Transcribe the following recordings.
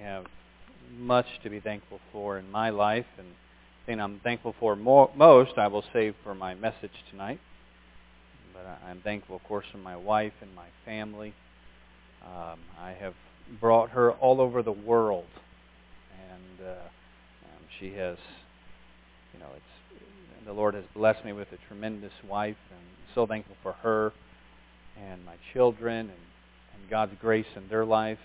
have much to be thankful for in my life, and the thing I'm thankful for most I will save for my message tonight. But I'm thankful, of course, for my wife and my family. I have brought her all over the world, and she has, the Lord has blessed me with a tremendous wife, and I'm so thankful for her and my children and God's grace in their life.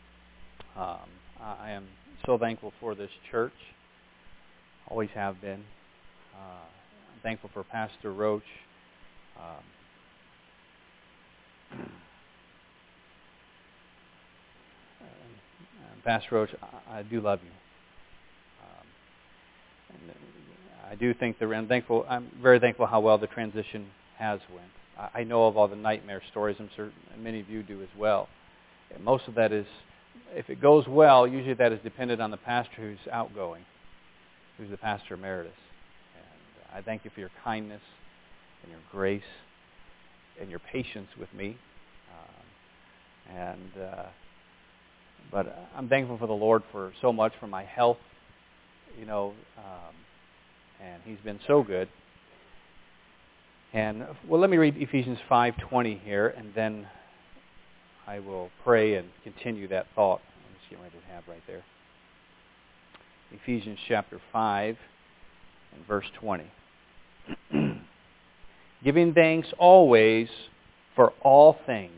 I am so thankful for this church. Always have been. I'm thankful for Pastor Roach. Pastor Roach, I do love you. And I do think I'm very thankful how well the transition has went. I know of all the nightmare stories, I'm certain many of you do as well. And most of that is, if it goes well, usually that is dependent on the pastor who's outgoing, who's the pastor emeritus. And I thank you for your kindness and your grace and your patience with me. But I'm thankful for the Lord for so much, for my health, and He's been so good. And, well, let me read Ephesians 5:20 here, and then I will pray and continue that thought. I'm just getting ready to have right there. Ephesians chapter 5 and verse 20. Giving thanks always for all things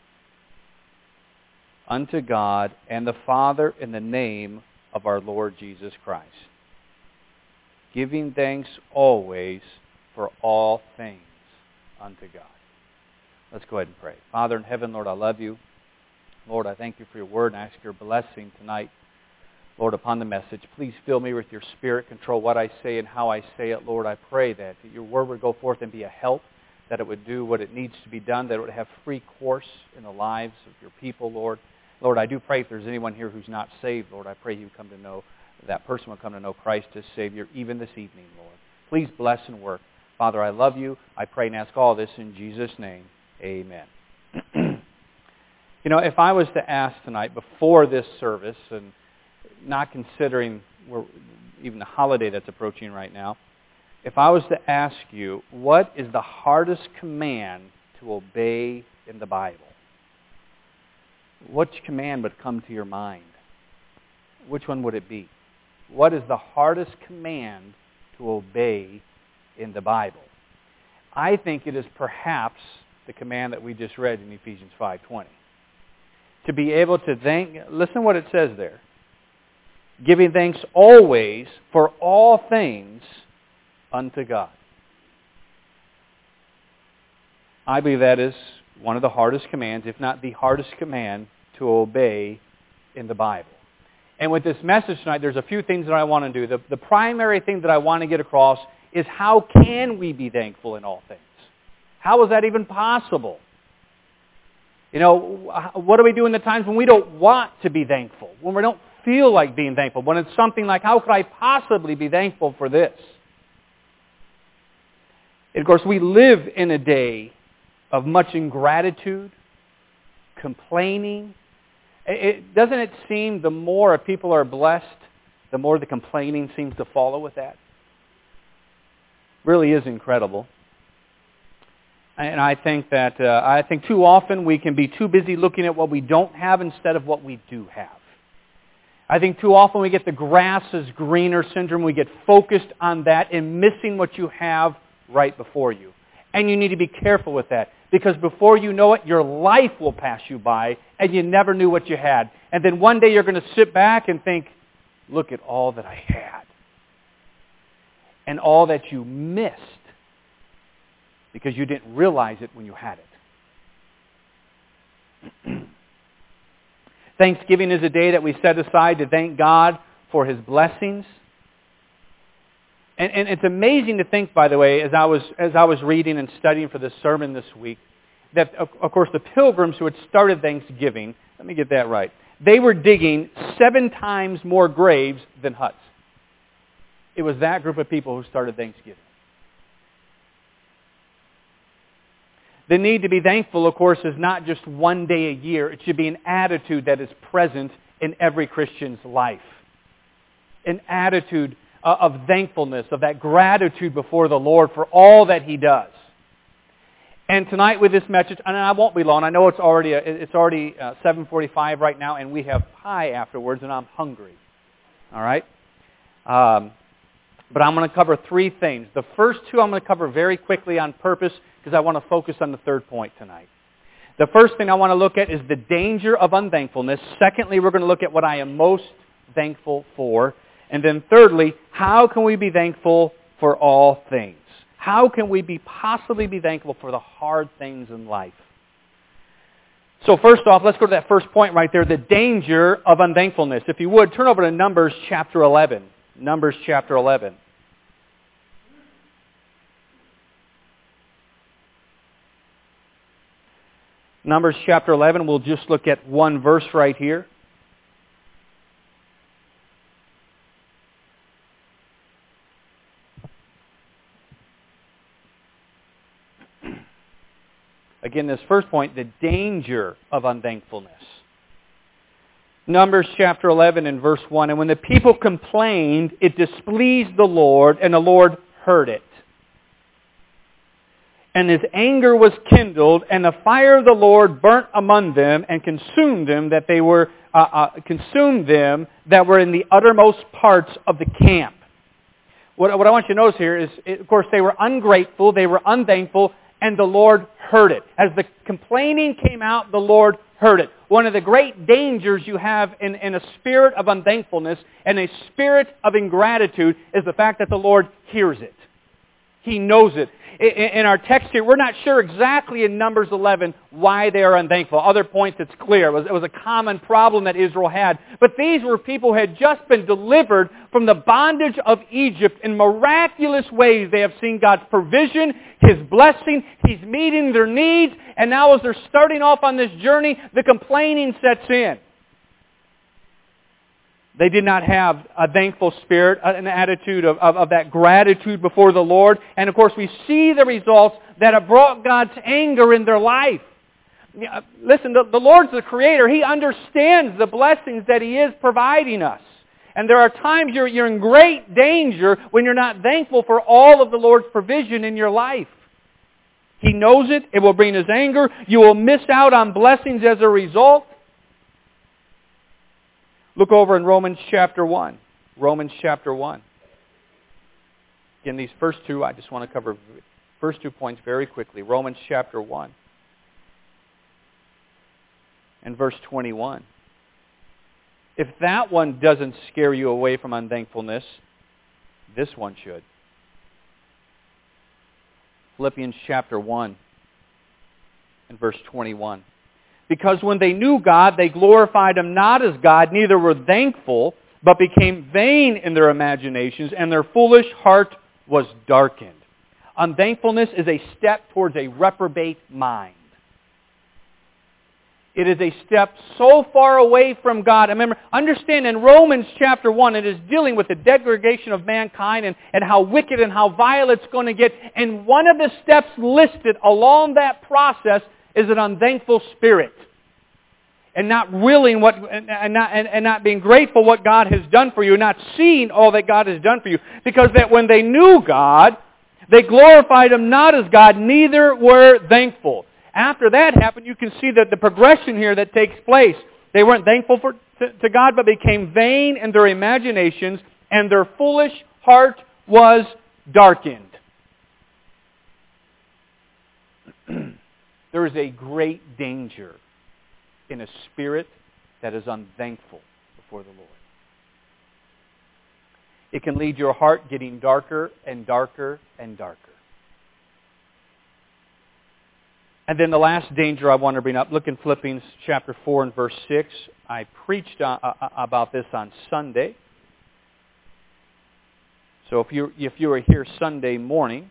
unto God and the Father in the name of our Lord Jesus Christ. Giving thanks always for all things unto God. Let's go ahead and pray. Father in heaven, Lord, I love you. Lord, I thank you for your word and I ask your blessing tonight, Lord, upon the message. Please fill me with your Spirit. Control what I say and how I say it. Lord, I pray that your word would go forth and be a help, that it would do what it needs to be done, that it would have free course in the lives of your people, Lord. Lord, I do pray if there's anyone here who's not saved, Lord, I pray that person will come to know Christ as Savior even this evening, Lord. Please bless and work. Father, I love you. I pray and ask all this in Jesus' name. Amen. If I was to ask tonight before this service, and not considering even the holiday that's approaching right now, if I was to ask you, what is the hardest command to obey in the Bible? Which command would come to your mind? Which one would it be? What is the hardest command to obey in the Bible? I think it is perhaps the command that we just read in Ephesians 5:20. To be able to listen what it says there. Giving thanks always for all things unto God. I believe that is one of the hardest commands, if not the hardest command, to obey in the Bible. And with this message tonight, there's a few things that I want to do. The primary thing that I want to get across is how can we be thankful in all things? How is that even possible? What do we do in the times when we don't want to be thankful? When we don't feel like being thankful? When it's something like, how could I possibly be thankful for this? And of course, we live in a day of much ingratitude, complaining. Doesn't it seem the more people are blessed, the more the complaining seems to follow with that? Really is incredible. And I think too often we can be too busy looking at what we don't have instead of what we do have. I think too often we get the grass is greener syndrome. We get focused on that and missing what you have right before you. And you need to be careful with that, because before you know it, your life will pass you by and you never knew what you had. And then one day you're going to sit back and think, look at all that I had. And all that you missed because you didn't realize it when you had it. Thanksgiving is a day that we set aside to thank God for His blessings. And it's amazing to think, by the way, as I was reading and studying for this sermon this week, that, of course, the Pilgrims who had started Thanksgiving, let me get that right, they were digging 7 times more graves than huts. It was that group of people who started Thanksgiving. The need to be thankful, of course, is not just one day a year. It should be an attitude that is present in every Christian's life. An attitude of thankfulness, of that gratitude before the Lord for all that He does. And tonight with this message, and I won't be long. I know it's already 7:45 right now, and we have pie afterwards, and I'm hungry. All right? But I'm going to cover three things. The first two I'm going to cover very quickly on purpose because I want to focus on the third point tonight. The first thing I want to look at is the danger of unthankfulness. Secondly, we're going to look at what I am most thankful for. And then thirdly, how can we be thankful for all things? How can we possibly be thankful for the hard things in life? So first off, let's go to that first point right there, the danger of unthankfulness. If you would, turn over to Numbers chapter 11. Numbers chapter 11. Numbers chapter 11, we'll just look at one verse right here. Again, this first point, the danger of unthankfulness. Numbers chapter 11 and verse 1, and when the people complained, it displeased the Lord, and the Lord heard it. And His anger was kindled, and the fire of the Lord burnt among them, and consumed them that were in the uttermost parts of the camp. What I want you to notice here is, of course, they were ungrateful, they were unthankful, and the Lord heard it. As the complaining came out, the Lord heard it. One of the great dangers you have in a spirit of unthankfulness and a spirit of ingratitude is the fact that the Lord hears it. He knows it. In our text here, we're not sure exactly in Numbers 11 why they are unthankful. Other points it's clear. It was a common problem that Israel had. But these were people who had just been delivered from the bondage of Egypt in miraculous ways. They have seen God's provision, His blessing. He's meeting their needs. And now as they're starting off on this journey, the complaining sets in. They did not have a thankful spirit, an attitude of that gratitude before the Lord. And of course we see the results that have brought God's anger in their life. Listen, the Lord's the Creator. He understands the blessings that He is providing us. And there are times you're in great danger when you're not thankful for all of the Lord's provision in your life. He knows it. It will bring His anger. You will miss out on blessings as a result. Look over in Romans chapter 1. Romans chapter 1. Again, these first two, I just want to cover first 2 points very quickly. Romans chapter 1 and verse 21. If that one doesn't scare you away from unthankfulness, this one should. Philippians chapter 1 and verse 21. Because when they knew God, they glorified Him not as God, neither were thankful, but became vain in their imaginations, and their foolish heart was darkened. Unthankfulness is a step towards a reprobate mind. It is a step so far away from God. Remember, understand in Romans chapter 1, it is dealing with the degradation of mankind and how wicked and how vile it's going to get. And one of the steps listed along that process is an unthankful spirit. And not willing and not being grateful what God has done for you, not seeing all that God has done for you. Because that when they knew God, they glorified Him not as God, neither were thankful. After that happened, you can see that the progression here that takes place. They weren't thankful to God, but became vain in their imaginations, and their foolish heart was darkened. There is a great danger in a spirit that is unthankful before the Lord. It can lead your heart getting darker and darker and darker. And then the last danger I want to bring up, look in Philippians chapter 4 and verse 6. I preached about this on Sunday. So if you were here Sunday morning,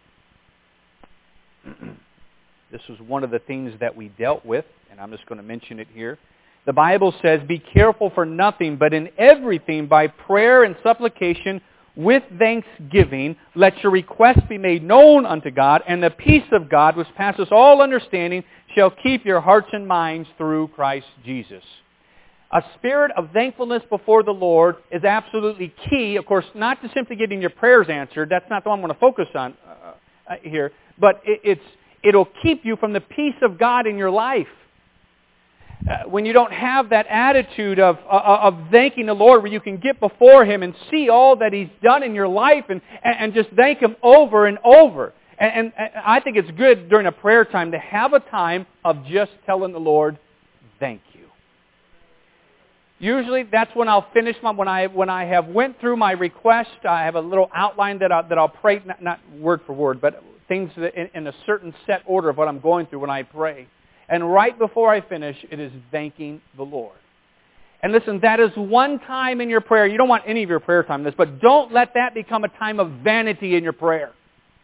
this was one of the things that we dealt with, and I'm just going to mention it here. The Bible says, "Be careful for nothing, but in everything by prayer and supplication with thanksgiving, let your requests be made known unto God, and the peace of God, which passes all understanding, shall keep your hearts and minds through Christ Jesus." A spirit of thankfulness before the Lord is absolutely key, of course, not to simply getting your prayers answered. That's not the one I'm going to focus on here. But it'll keep you from the peace of God in your life. When you don't have that attitude of thanking the Lord, where you can get before Him and see all that He's done in your life and just thank Him over and over. And I think it's good during a prayer time to have a time of just telling the Lord, thank you. Usually that's when I'll finish when I have went through my request. I have a little outline that I'll pray, not word for word, but things in a certain set order of what I'm going through when I pray. And right before I finish, it is thanking the Lord. And listen, that is one time in your prayer. You don't want any of your prayer time in this, but don't let that become a time of vanity in your prayer.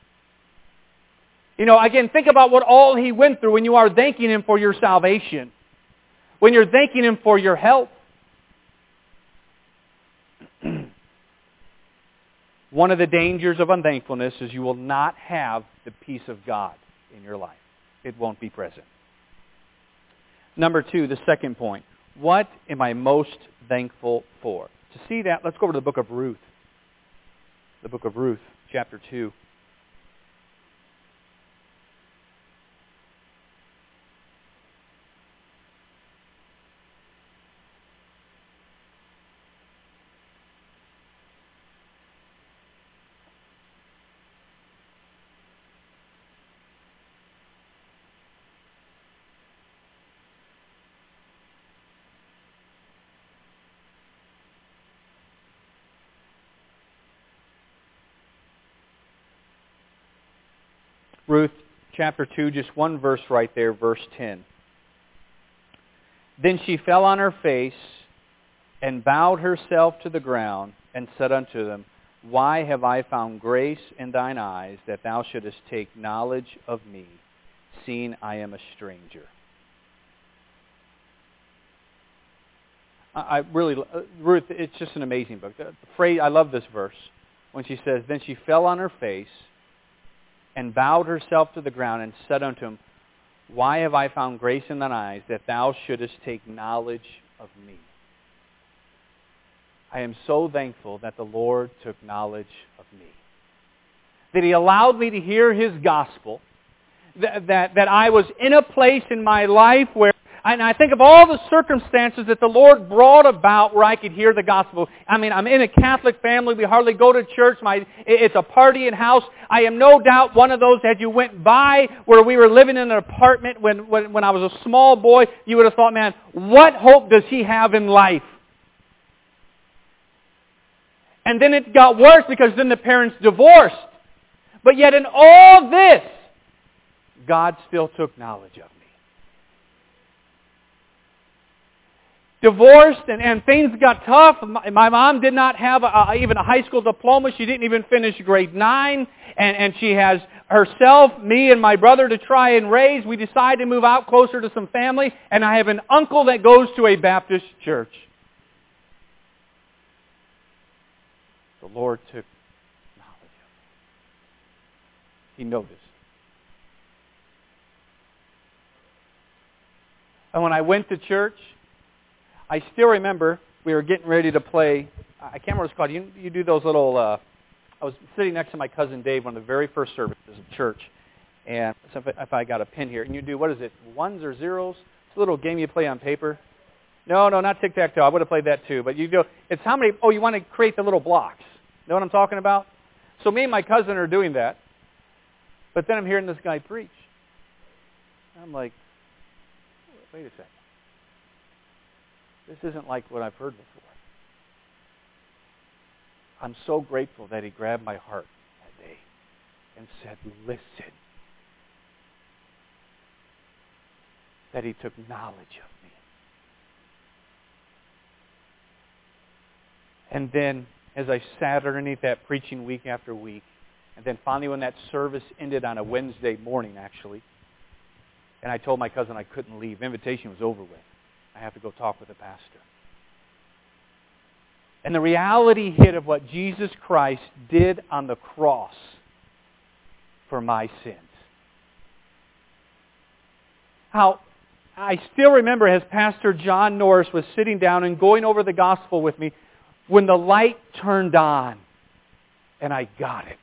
You know, again, think about what all He went through when you are thanking Him for your salvation. When you're thanking Him for your health. One of the dangers of unthankfulness is you will not have the peace of God in your life. It won't be present. Number 2, the second point. What am I most thankful for? To see that, let's go over to the book of Ruth. The book of Ruth, chapter 2. Ruth chapter 2, just one verse right there, verse 10. Then she fell on her face and bowed herself to the ground and said unto them, Why have I found grace in thine eyes, that thou shouldest take knowledge of me, seeing I am a stranger? Ruth, it's just an amazing book. The phrase, I love this verse, when she says, Then she fell on her face and bowed herself to the ground and said unto him, Why have I found grace in thine eyes, that thou shouldest take knowledge of me? I am so thankful that the Lord took knowledge of me. That He allowed me to hear His gospel. That I was in a place in my life where, and I think of all the circumstances that the Lord brought about where I could hear the gospel. I mean, I'm in a Catholic family. We hardly go to church. It's a partying house. I am no doubt one of those that you went by where we were living in an apartment when I was a small boy. You would have thought, man, what hope does he have in life? And then it got worse because then the parents divorced. But yet in all this, God still took knowledge of me. Divorced and things got tough. My mom did not have even a high school diploma. She didn't even finish grade 9. And she has herself, me, and my brother to try and raise. We decided to move out closer to some family. And I have an uncle that goes to a Baptist church. The Lord took knowledge of me. He noticed. And when I went to church, I still remember we were getting ready to play, I can't remember what it's called. You do those little, I was sitting next to my cousin Dave on the very first services of church. And so if I got a pin here, and you do, what is it, ones or zeros? It's a little game you play on paper. No, not tic-tac-toe. I would have played that too. But you go, it's how many, you want to create the little blocks. You know what I'm talking about? So me and my cousin are doing that. But then I'm hearing this guy preach. I'm like, wait a second. This isn't like what I've heard before. I'm so grateful that he grabbed my heart that day and said, listen. That he took knowledge of me. And then, as I sat underneath that preaching week after week, and then finally when that service ended on a Wednesday morning, actually, and I told my cousin I couldn't leave. Invitation was over with. I have to go talk with the pastor. And the reality hit of what Jesus Christ did on the cross for my sins. How I still remember as Pastor John Norris was sitting down and going over the gospel with me when the light turned on and I got it.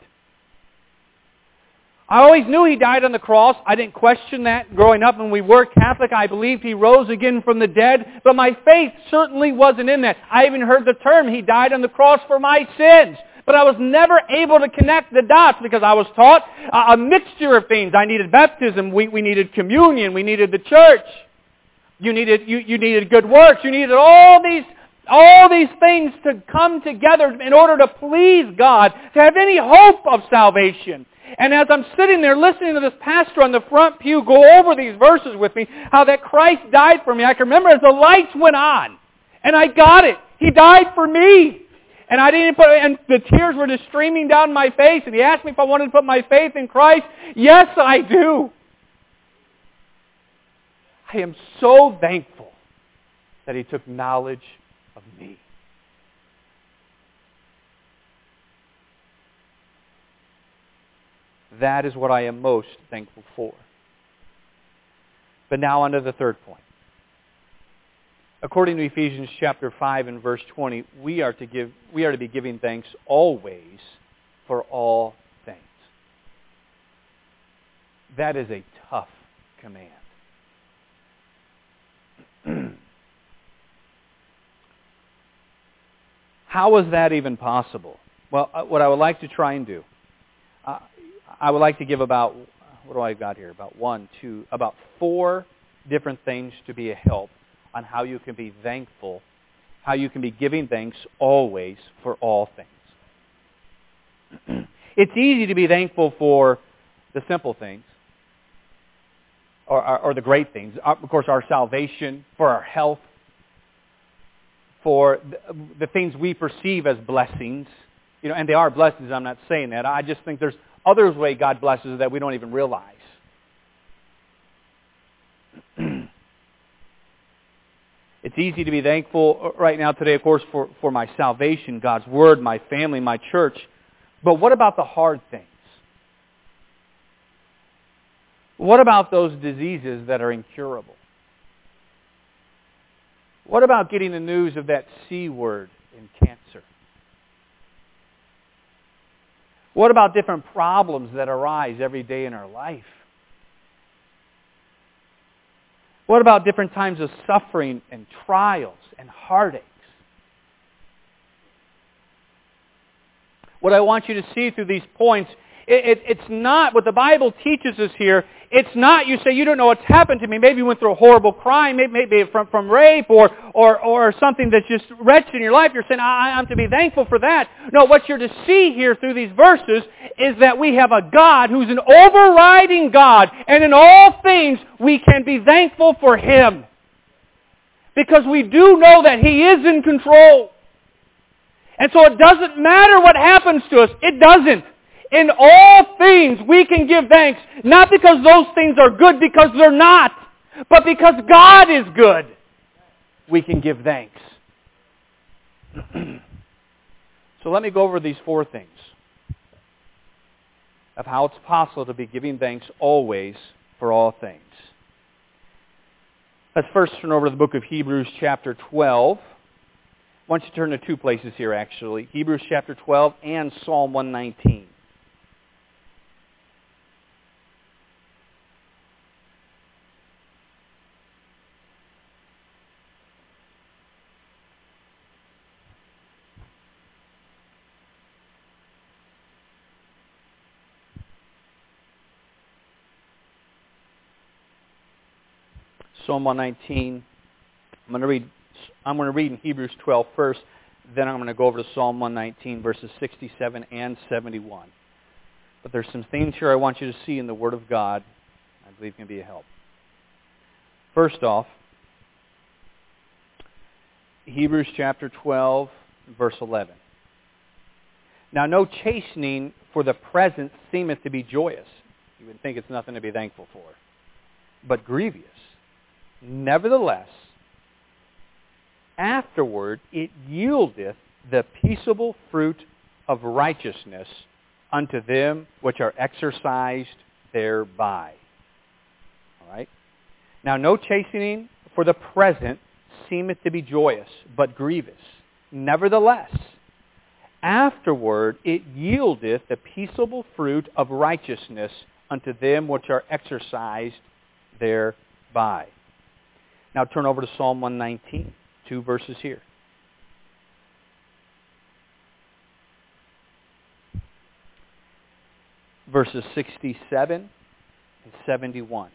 I always knew He died on the cross. I didn't question that. Growing up when we were Catholic, I believed He rose again from the dead. But my faith certainly wasn't in that. I even heard the term, He died on the cross for my sins. But I was never able to connect the dots because I was taught a mixture of things. I needed baptism. We needed communion. We needed the church. You needed good works. You needed all these things to come together in order to please God, to have any hope of salvation. And as I'm sitting there listening to this pastor on the front pew go over these verses with me, how that Christ died for me, I can remember as the lights went on, and I got it. He died for me. And and the tears were just streaming down my face, and he asked me if I wanted to put my faith in Christ. Yes, I do. I am so thankful that He took knowledge of me. That is what I am most thankful for. But now on to the third point. According to Ephesians chapter 5 and verse 20, we are to be giving thanks always for all things. That is a tough command. How is that even possible? Well, what I would like to try and do, I would like to give about, what do I got here? About 4 different things to be a help on how you can be thankful, how you can be giving thanks always for all things. It's easy to be thankful for the simple things, or the great things. Of course, our salvation, for our health, for the things we perceive as blessings. And they are blessings, I'm not saying that. I just think there's other ways God blesses that we don't even realize. It's easy to be thankful right now today, of course, for my salvation, God's Word, my family, my church. But what about the hard things? What about those diseases that are incurable? What about getting the news of that C word in cancer? What about different problems that arise every day in our life? What about different times of suffering and trials and heartaches? What I want you to see through these points, it's not, what the Bible teaches us here, it's not you say, you don't know what's happened to me. Maybe you went through a horrible crime, maybe from rape or something that's just wretched in your life. You're saying, I'm to be thankful for that. No, what you're to see here through these verses is that we have a God who's an overriding God, and in all things we can be thankful for Him. Because we do know that He is in control. And so it doesn't matter what happens to us. It doesn't. In all things we can give thanks, not because those things are good, because they're not, but because God is good. We can give thanks. So let me go over these 4 things of how it's possible to be giving thanks always for all things. Let's first turn over to the book of Hebrews chapter 12. I want you to turn to 2 places here actually. Hebrews chapter 12 and Psalm 119. Psalm 119. I'm going to read in Hebrews 12 first, then I'm going to go over to Psalm 119, verses 67 and 71. But there's some things here I want you to see in the Word of God I believe can be a help. First off, Hebrews chapter 12, verse 11. Now no chastening for the present seemeth to be joyous. You would think it's nothing to be thankful for. But grievous. Nevertheless, afterward it yieldeth the peaceable fruit of righteousness unto them which are exercised thereby. All right? Now no chastening for the present seemeth to be joyous, but grievous. Nevertheless, afterward it yieldeth the peaceable fruit of righteousness unto them which are exercised thereby. Now turn over to Psalm 119, 2 verses here. Verses 67 and 71.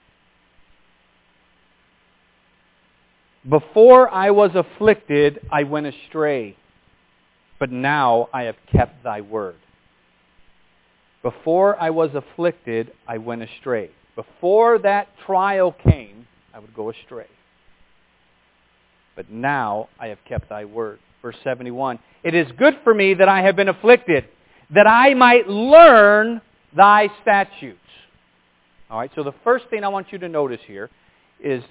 Before I was afflicted, I went astray, but now I have kept thy word. Before I was afflicted, I went astray. Before that trial came, I would go astray. But now I have kept thy word. Verse 71, it is good for me that I have been afflicted, that I might learn thy statutes. All right, so the first thing I want you to notice here is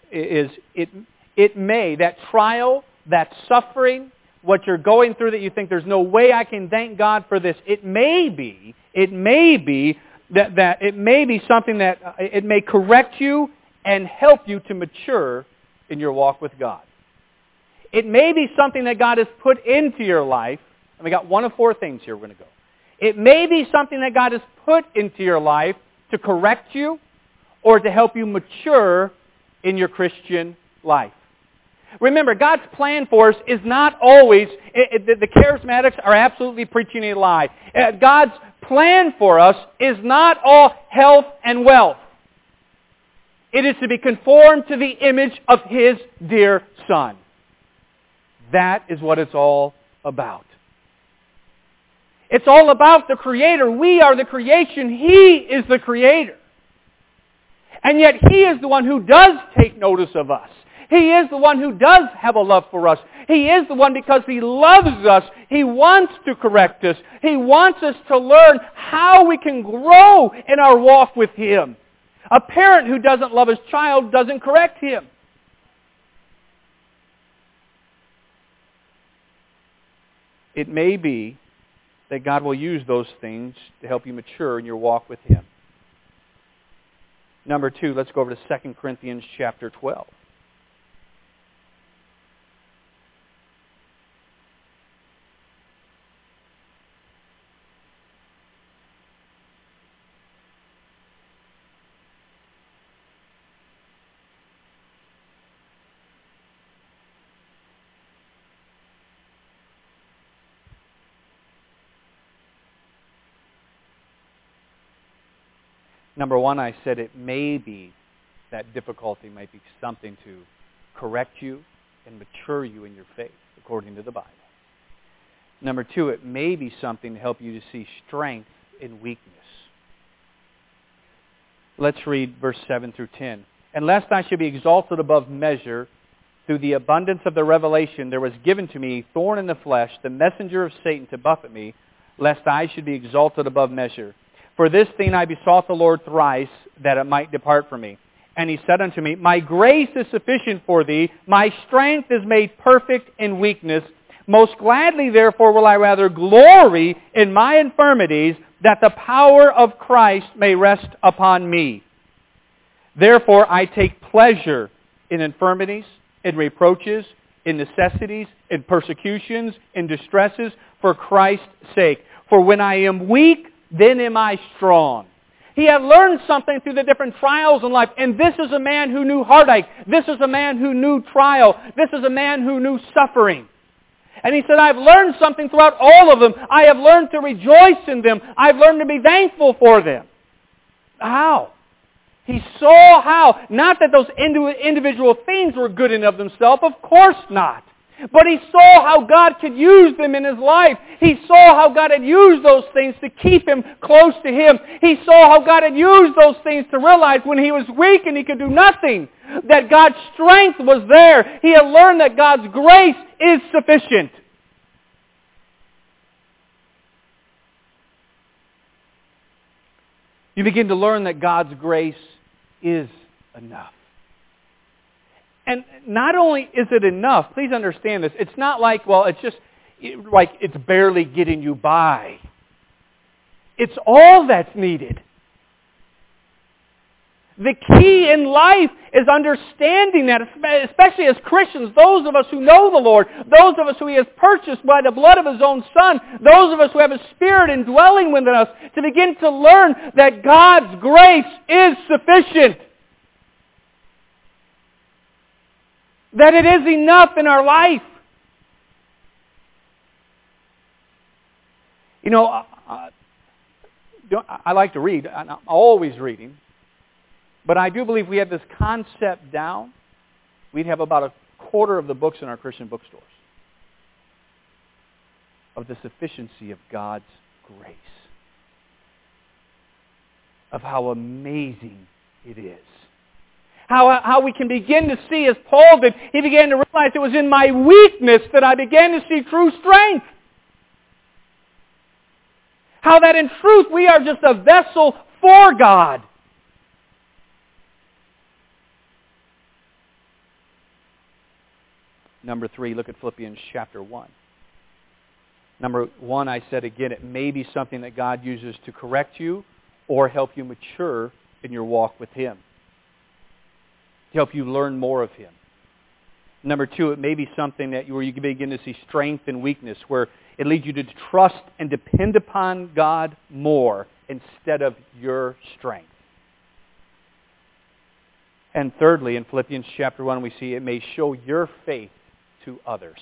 it may, that trial, that suffering, what you're going through that you think there's no way I can thank God for this, it may be that it may be something that it may correct you and help you to mature in your walk with God. It may be something that God has put into your life, and we got one of four things here we're going to go. It may be something that God has put into your life to correct you or to help you mature in your Christian life. Remember, God's plan for us is not always, the charismatics are absolutely preaching a lie. God's plan for us is not all health and wealth. It is to be conformed to the image of His dear Son. That is what it's all about. It's all about the Creator. We are the creation. He is the Creator. And yet He is the one who does take notice of us. He is the one who does have a love for us. He is the one, because He loves us, He wants to correct us. He wants us to learn how we can grow in our walk with Him. A parent who doesn't love his child doesn't correct him. It may be that God will use those things to help you mature in your walk with Him. Number 2, let's go over to 2 Corinthians chapter 12. Number 1, I said it may be that difficulty might be something to correct you and mature you in your faith, according to the Bible. Number 2, it may be something to help you to see strength in weakness. Let's read verse 7 through 10. And lest I should be exalted above measure, through the abundance of the revelation there was given to me a thorn in the flesh, the messenger of Satan to buffet me, lest I should be exalted above measure. For this thing I besought the Lord thrice, that it might depart from me. And He said unto me, My grace is sufficient for thee, my strength is made perfect in weakness. Most gladly therefore will I rather glory in my infirmities, that the power of Christ may rest upon me. Therefore I take pleasure in infirmities, in reproaches, in necessities, in persecutions, in distresses, for Christ's sake. For when I am weak, then am I strong. He had learned something through the different trials in life. And this is a man who knew heartache. This is a man who knew trial. This is a man who knew suffering. And he said, I've learned something throughout all of them. I have learned to rejoice in them. I've learned to be thankful for them. How? He saw how. Not that those individual things were good in of themselves. Of course not. But he saw how God could use them in his life. He saw how God had used those things to keep him close to Him. He saw how God had used those things to realize when he was weak and he could do nothing, that God's strength was there. He had learned that God's grace is sufficient. You begin to learn that God's grace is enough. And not only is it enough, please understand this, it's not like, well, it's just like it's barely getting you by. It's all that's needed. The key in life is understanding that, especially as Christians, those of us who know the Lord, those of us who He has purchased by the blood of His own Son, those of us who have His Spirit indwelling within us, to begin to learn that God's grace is sufficient. That it is enough in our life. You know, I like to read. I'm always reading. But I do believe we have this concept down. We'd have about a quarter of the books in our Christian bookstores of the sufficiency of God's grace. Of how amazing it is. How we can begin to see, as Paul did, he began to realize it was in my weakness that I began to see true strength. How that in truth we are just a vessel for God. Number 3, look at Philippians chapter 1. Number 1, I said again, it may be something that God uses to correct you or help you mature in your walk with Him. To help you learn more of Him. Number 2, it may be something where you can begin to see strength and weakness, where it leads you to trust and depend upon God more instead of your strength. And thirdly, in Philippians chapter 1, we see it may show your faith to others.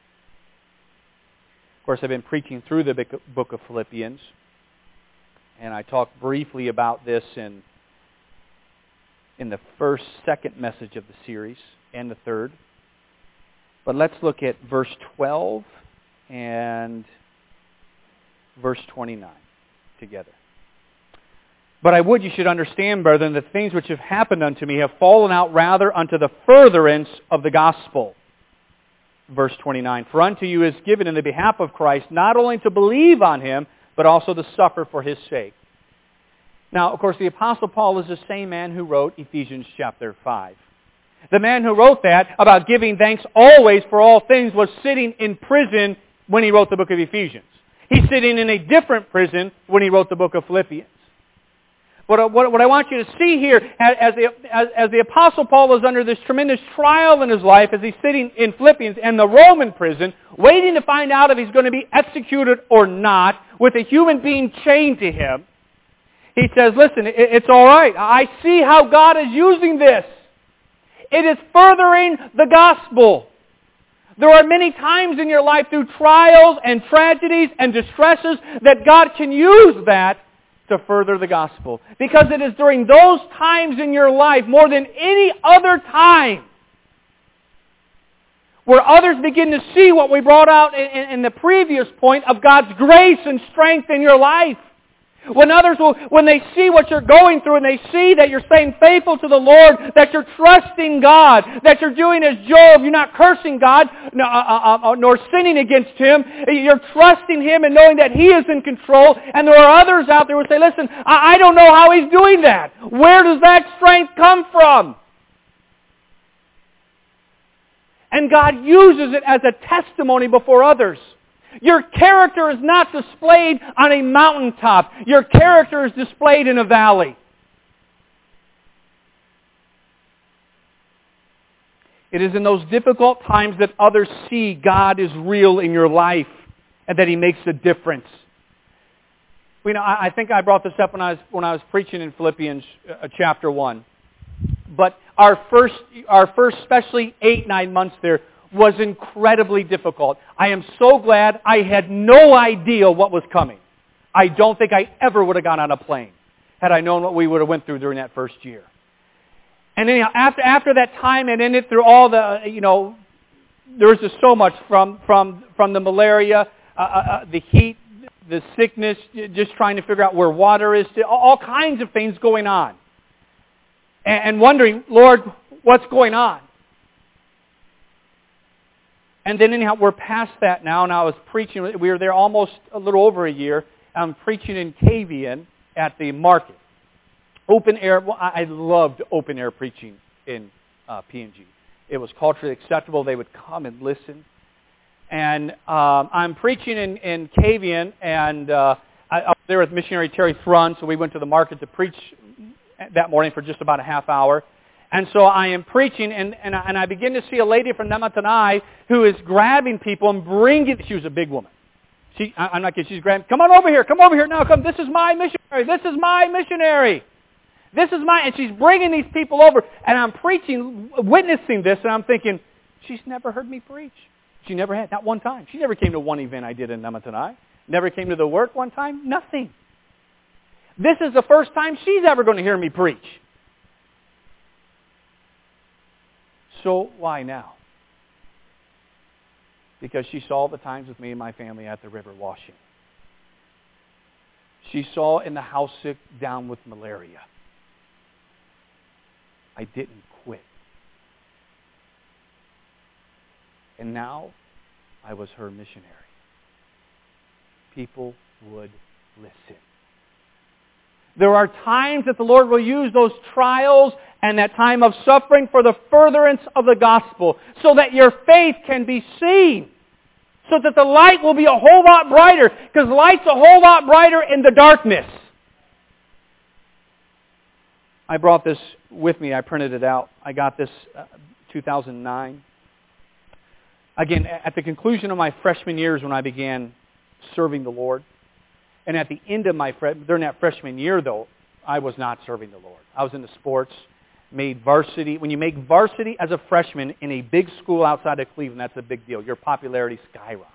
Of course, I've been preaching through the book of Philippians, and I talked briefly about this in the second message of the series, and the third. But let's look at verse 12 and verse 29 together. But I would you should understand, brethren, that things which have happened unto me have fallen out rather unto the furtherance of the gospel. Verse 29, for unto you is given in the behalf of Christ not only to believe on Him, but also to suffer for His sake. Now, of course, the Apostle Paul is the same man who wrote Ephesians chapter 5. The man who wrote that about giving thanks always for all things was sitting in prison when he wrote the book of Ephesians. He's sitting in a different prison when he wrote the book of Philippians. But what I want you to see here, as the Apostle Paul is under this tremendous trial in his life, as he's sitting in Philippians and the Roman prison, waiting to find out if he's going to be executed or not, with a human being chained to him, he says, listen, it's all right. I see how God is using this. It is furthering the gospel. There are many times in your life through trials and tragedies and distresses that God can use that to further the gospel. Because it is during those times in your life, more than any other time, where others begin to see what we brought out in the previous point of God's grace and strength in your life. When they see what you're going through and they see that you're staying faithful to the Lord, that you're trusting God, that you're doing as Job, you're not cursing God, nor sinning against Him. You're trusting Him and knowing that He is in control. And there are others out there who say, listen, I don't know how He's doing that. Where does that strength come from? And God uses it as a testimony before others. Your character is not displayed on a mountaintop. Your character is displayed in a valley. It is in those difficult times that others see God is real in your life and that He makes a difference. You know, I think I brought this up when I was preaching in Philippians chapter 1. But our first especially 8-9 months there, was incredibly difficult. I am so glad I had no idea what was coming. I don't think I ever would have gone on a plane had I known what we would have went through during that first year. And anyhow, after that time and in it through all the, there was just so much from the malaria, the heat, the sickness, just trying to figure out where water is, all kinds of things going on. And wondering, Lord, what's going on? And then anyhow, we're past that now, and I was preaching, we were there almost a little over a year. I'm preaching in Cavian at the market. Open air, well, I loved open air preaching in PNG. It was culturally acceptable. They would come and listen. And I'm preaching in Cavian, and I was there with missionary Terry Thrun, so we went to the market to preach that morning for just about a half hour. And so I am preaching, and I begin to see a lady from Namatanai who is grabbing people and bringing, she was a big woman. I'm not kidding, she's grabbing, come over here now, come, this is my missionary, and she's bringing these people over, and I'm preaching, witnessing this, and I'm thinking, she's never heard me preach. She never had, not one time. She never came to one event I did in Namatanai. Never came to the work one time, nothing. This is the first time she's ever going to hear me preach. So why now? Because she saw the times with me and my family at the river washing. She saw in the house sick down with malaria. I didn't quit. And now I was her missionary. People would listen. There are times that the Lord will use those trials and that time of suffering for the furtherance of the gospel, so that your faith can be seen, so that the light will be a whole lot brighter, because light's a whole lot brighter in the darkness. I brought this with me. I printed it out. I got this 2009. Again, at the conclusion of my freshman years when I began serving the Lord, and at the end of during that freshman year, though, I was not serving the Lord. I was into sports, made varsity. When you make varsity as a freshman in a big school outside of Cleveland, that's a big deal. Your popularity skyrockets.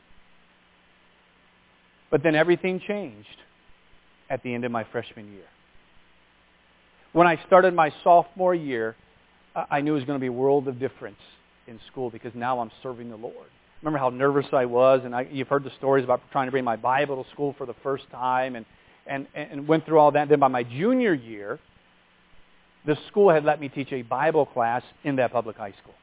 But then everything changed at the end of my freshman year. When I started my sophomore year, I knew it was going to be a world of difference in school, because now I'm serving the Lord. Remember how nervous I was, and you've heard the stories about trying to bring my Bible to school for the first time, and went through all that. Then by my junior year, the school had let me teach a Bible class in that public high school.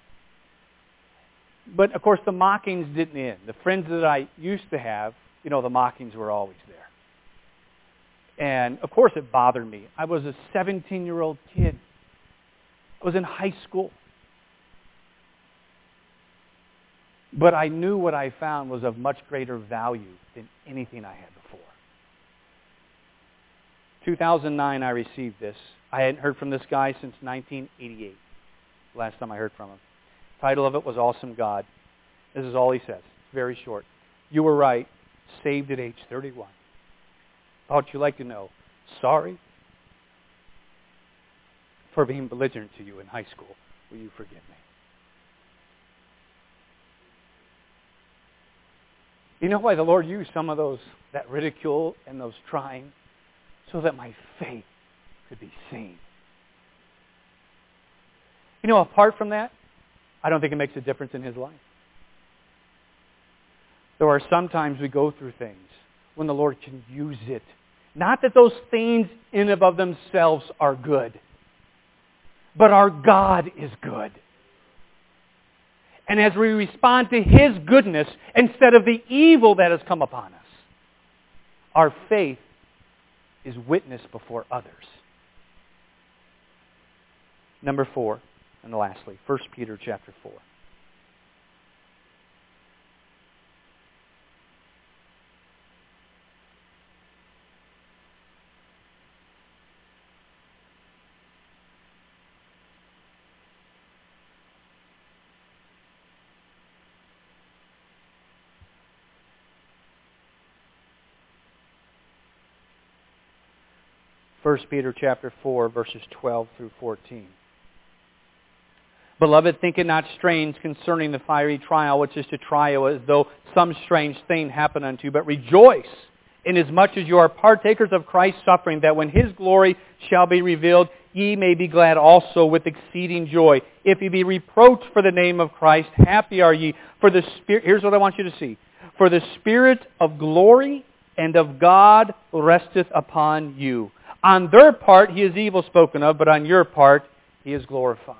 But of course the mockings didn't end. The friends that I used to have, the mockings were always there. And of course it bothered me. I was a 17-year-old kid. I was in high school. But I knew what I found was of much greater value than anything I had before. 2009, I received this. I hadn't heard from this guy since 1988, last time I heard from him. The title of it was Awesome God. This is all he says. It's very short. You were right. Saved at age 31. Thought you'd like to know. Sorry for being belligerent to you in high school. Will you forgive me? You know why the Lord used some of that ridicule and those trying? So that my faith could be seen. Apart from that, I don't think it makes a difference in his life. There are sometimes we go through things when the Lord can use it. Not that those things in and of themselves are good, but our God is good. And as we respond to His goodness instead of the evil that has come upon us, our faith is witnessed before others. Number 4, and lastly, 1 Peter chapter 4. First Peter chapter 4, verses 12 through 14. Beloved, think it not strange concerning the fiery trial, which is to try you as though some strange thing happened unto you, but rejoice inasmuch as you are partakers of Christ's suffering, that when His glory shall be revealed, ye may be glad also with exceeding joy. If ye be reproached for the name of Christ, happy are ye. For the Spirit, here's what I want you to see. For the Spirit of glory and of God resteth upon you. On their part He is evil spoken of, but on your part He is glorified.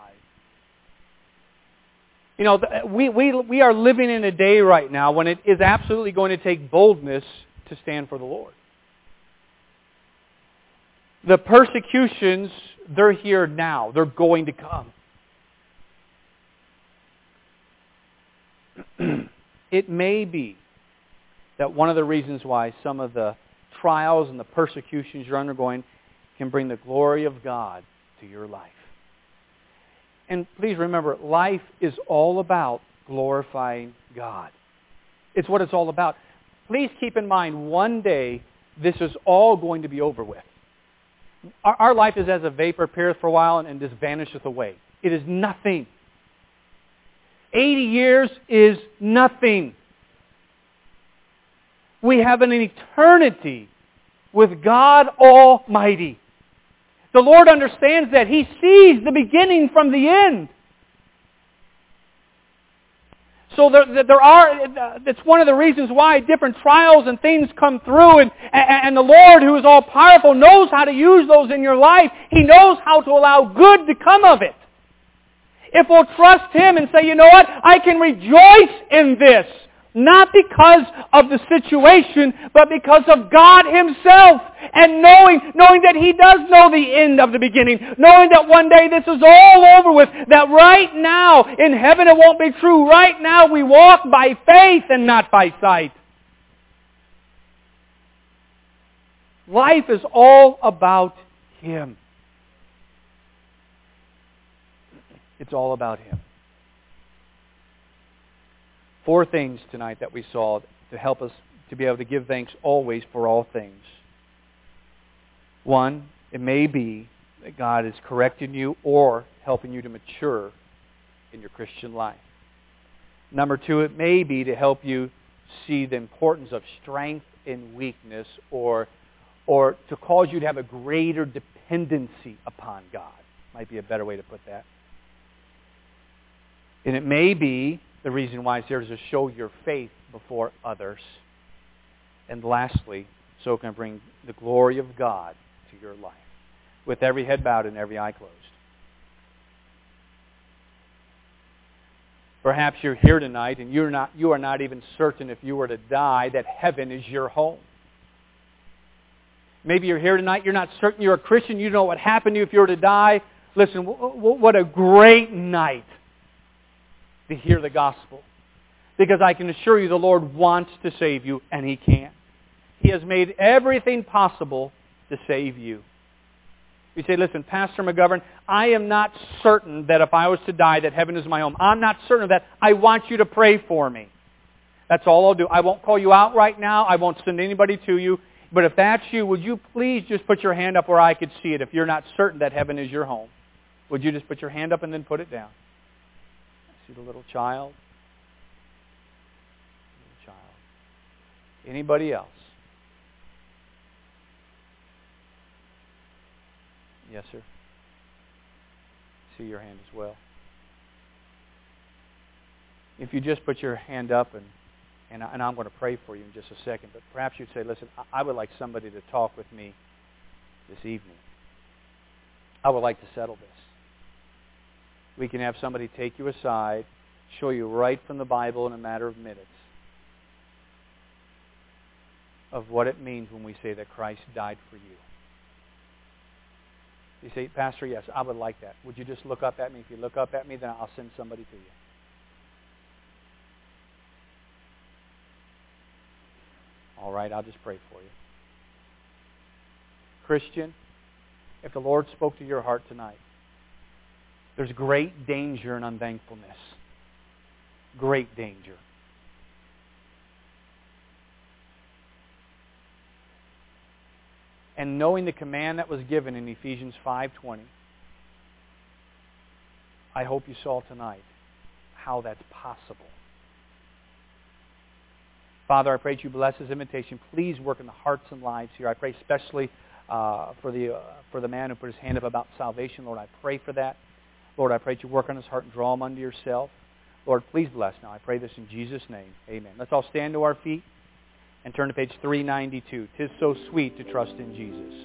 We are living in a day right now when it is absolutely going to take boldness to stand for the Lord. The persecutions, they're here now. They're going to come. It may be that one of the reasons why some of the trials and the persecutions you're undergoing can bring the glory of God to your life. And please remember, life is all about glorifying God. It's what it's all about. Please keep in mind, one day, this is all going to be over with. Our life is as a vapor, appeareth for a while, and just vanisheth away. It is nothing. 80 years is nothing. We have an eternity with God Almighty. The Lord understands that. He sees the beginning from the end. So that's one of the reasons why different trials and things come through, and the Lord, who is all-powerful, knows how to use those in your life. He knows how to allow good to come of it. If we'll trust Him and say, you know what, I can rejoice in this, not because of the situation, but because of God Himself, and knowing that He does know the end of the beginning, knowing that one day this is all over with, that right now, in heaven it won't be true. Right now we walk by faith and not by sight. Life is all about Him. It's all about Him. 4 things tonight that we saw to help us to be able to give thanks always for all things. 1, it may be that God is correcting you or helping you to mature in your Christian life. Number 2, it may be to help you see the importance of strength and weakness, or to cause you to have a greater dependency upon God. Might be a better way to put that. And it may be the reason why it's there is to show your faith before others. And lastly, so it can bring the glory of God to your life. With every head bowed and every eye closed. Perhaps you're here tonight and you are not even certain, if you were to die, that heaven is your home. Maybe you're here tonight, you're not certain you're a Christian, you know what would happen to you if you were to die. Listen, what a great night to hear the gospel. Because I can assure you the Lord wants to save you, and He can. He has made everything possible to save you. You say, listen, Pastor McGovern, I am not certain that if I was to die that heaven is my home. I'm not certain of that. I want you to pray for me. That's all I'll do. I won't call you out right now. I won't send anybody to you. But if that's you, would you please just put your hand up where I could see it if you're not certain that heaven is your home? Would you just put your hand up and then put it down? See the little child? Anybody else? Yes, sir. See your hand as well. If you just put your hand up, and I'm going to pray for you in just a second, but perhaps you'd say, listen, I would like somebody to talk with me this evening. I would like to settle this. We can have somebody take you aside, show you right from the Bible in a matter of minutes of what it means when we say that Christ died for you. You say, Pastor, yes, I would like that. Would you just look up at me? If you look up at me, then I'll send somebody to you. All right, I'll just pray for you. Christian, if the Lord spoke to your heart tonight, there's great danger in unthankfulness. Great danger. And knowing the command that was given in Ephesians 5:20, I hope you saw tonight how that's possible. Father, I pray that you bless this invitation. Please work in the hearts and lives here. I pray especially for the man who put his hand up about salvation. Lord, I pray for that. Lord, I pray that you work on his heart and draw him unto yourself. Lord, please bless now. I pray this in Jesus' name. Amen. Let's all stand to our feet and turn to page 392. 'Tis so sweet to trust in Jesus.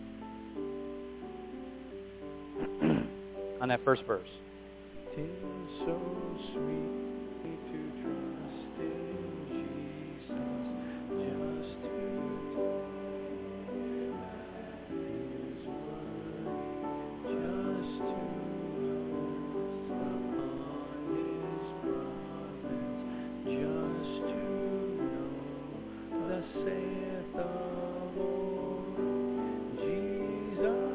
On that first verse. 'Tis so sweet to trust in Jesus, just to know that He is worthy, just to know upon His promise, just to know. Thus saith the Lord, Jesus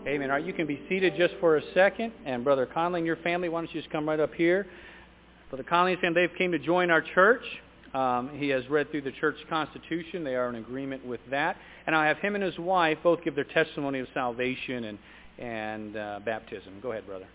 Amen. All right, you can be seated just for a second. And Brother Conley and your family, why don't you just come right up here. Brother Conley and they've came to join our church. He has read through the church constitution. They are in agreement with that. And I have him and his wife both give their testimony of salvation and baptism. Go ahead, brother.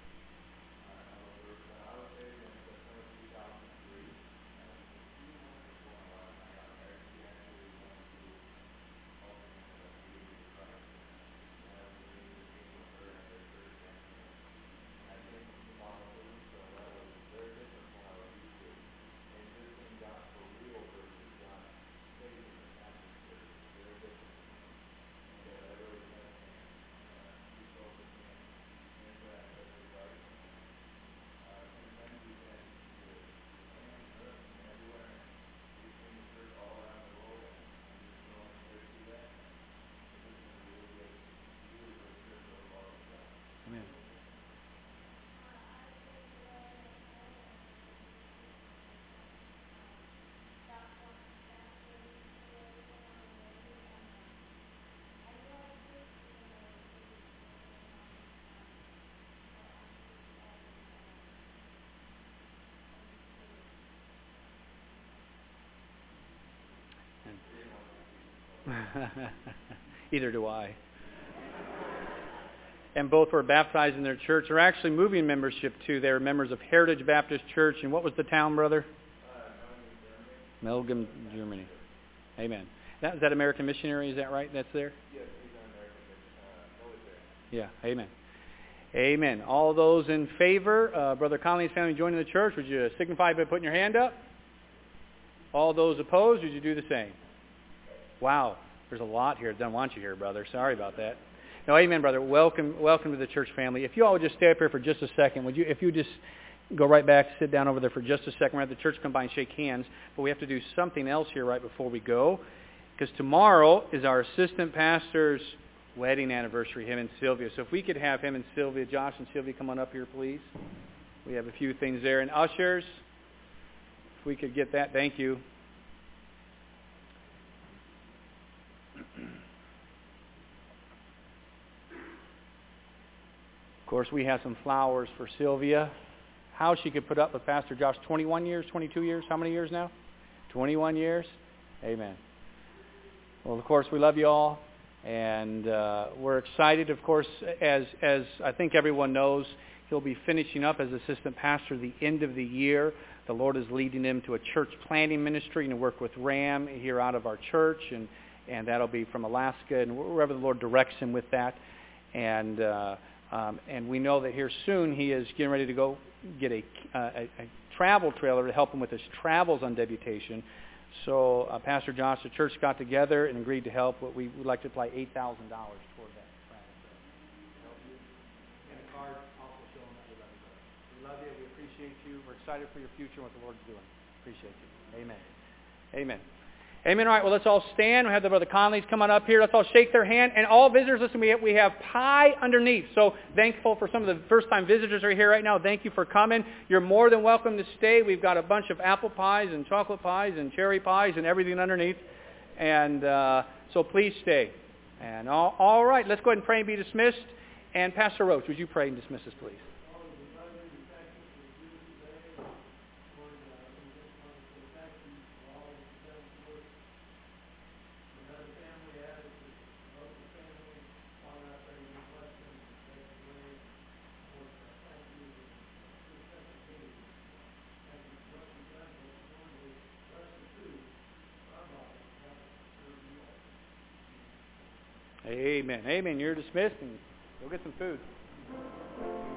Either do I. And both were baptized in their church. They're actually moving membership too. They were members of Heritage Baptist Church. And what was the town, brother? Melgem, Germany. Amen. Is that American Missionary? Is that right? That's there? Yes, he's an American military. Yeah. Amen. Amen. All those in favor, Brother Conley's family joining the church, would you signify by putting your hand up? All those opposed, would you do the same? Wow, there's a lot here. Don't want you here, brother. Sorry about that. No, amen, brother. Welcome to the church family. If you all would just stay up here for just a second, would you? If you just go right back, sit down over there for just a second. We're going to have the church come by and shake hands, but we have to do something else here right before we go, because tomorrow is our assistant pastor's wedding anniversary, him and Sylvia. So if we could have him and Sylvia, Josh and Sylvia, come on up here, please. We have a few things there. And ushers, if we could get that, thank you. Of course, we have some flowers for Sylvia. How she could put up with Pastor Josh 21 years, 22 years, how many years now? 21 years? Amen. Well, of course, we love you all. And we're excited, of course, as I think everyone knows, he'll be finishing up as assistant pastor the end of the year. The Lord is leading him to a church planting ministry and to work with RAM here out of our church, and that'll be from Alaska and wherever the Lord directs him with that. And we know that here soon he is getting ready to go get a travel trailer to help him with his travels on deputation. So Pastor Josh, the church got together and agreed to help. We would like to apply $8,000 toward that travel trailer. And a card also showing that we love you. We love you. We appreciate you. We're excited for your future and what the Lord's doing. Appreciate you. Amen. Amen. Amen. All right, well, let's all stand. We have the Brother Conleys come on up here. Let's all shake their hand. And all visitors, listen, we have pie underneath. So thankful for some of the first-time visitors who are here right now. Thank you for coming. You're more than welcome to stay. We've got a bunch of apple pies and chocolate pies and cherry pies and everything underneath. And so please stay. And all right, let's go ahead and pray and be dismissed. And Pastor Roach, would you pray and dismiss us, please? Amen. Amen. You're dismissed, and go get some food.